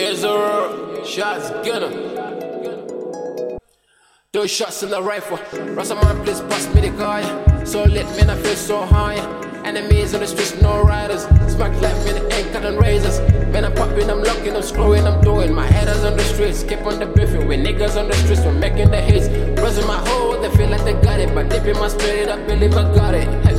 Yes, sir. Shots, get him. 2 shots in the rifle. Rasta man, please pass me the guy. So lit, man, I feel so high. Enemies on the streets, no riders. Smack like me, the ain't cutting razors. Man, I'm popping, I'm locking, I'm screwing, I'm doing. My headers on the streets, keep on the beefing with niggas on the streets, we're making the hits. Bros in my hole, they feel like they got it. But deep in my spirit, I believe I got it. Hey,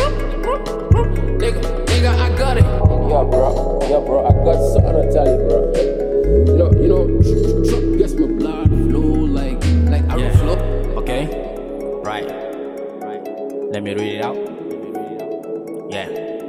nigga, I got it. Yeah, bro, I got something to tell you, bro. You know, truck gets my blood flow like arrow flow. Okay, right. Let me read it out. Yeah.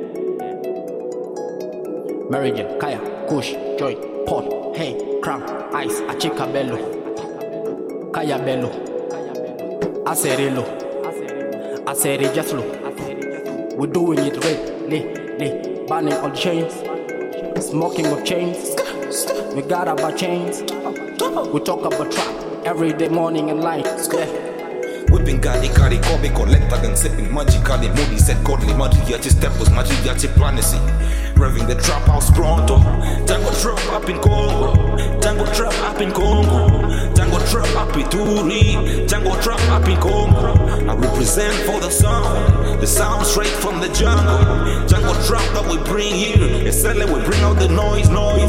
Mary Jane, Kaya, Kush, Joy, Paul, Hey, Crown, Ice, Achika Bello, Kaya Bello, Acerelo, Acere Jaslo. We're doing it right, banning on chains, smoking of chains. We got about chains. We talk about trap every day, morning and night. Yeah. Whipping Gali, Kobe, collected and sipping magically. Moody said godly, Madriachi steppers, Madriachi planacy. Revving the trap house pronto. Tango trap up in Congo. Tango trap up in Congo. Tango trap up in Turi. Tango trap up in Congo. I represent for the sound straight from the jungle. Tango trap that we bring here. Essentially we bring out the noise.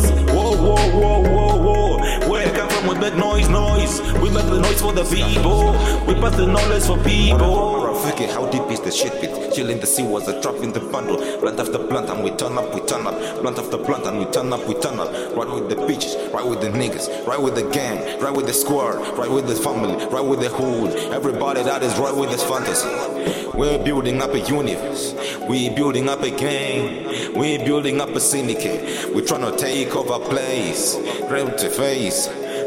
Whoa. Where I come from we make noise. We make the noise for the people. We pass the knowledge for people. How deep is the shit pit? Chill in the sea was a trap in the bundle. Blunt after blunt and we turn up. Blunt after blunt and we turn up. Right with the bitches, right with the niggas, right with the gang, right with the squad, right with the family, right with the hood. Everybody that is right with this fantasy. We're building up a universe. We're building up a gang. We're building up a syndicate. We're trying to take over place. Rep the face.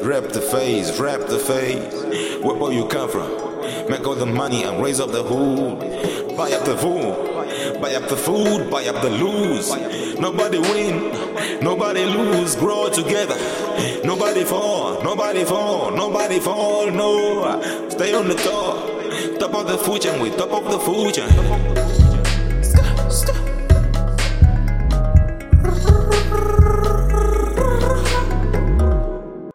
Where you come from? Make all the money and raise up the hood. Buy up the food, buy up the food, buy up the lose. Nobody win, nobody lose. Grow together. Nobody fall, no. Stay on the top of the food chain, we top of the food chain.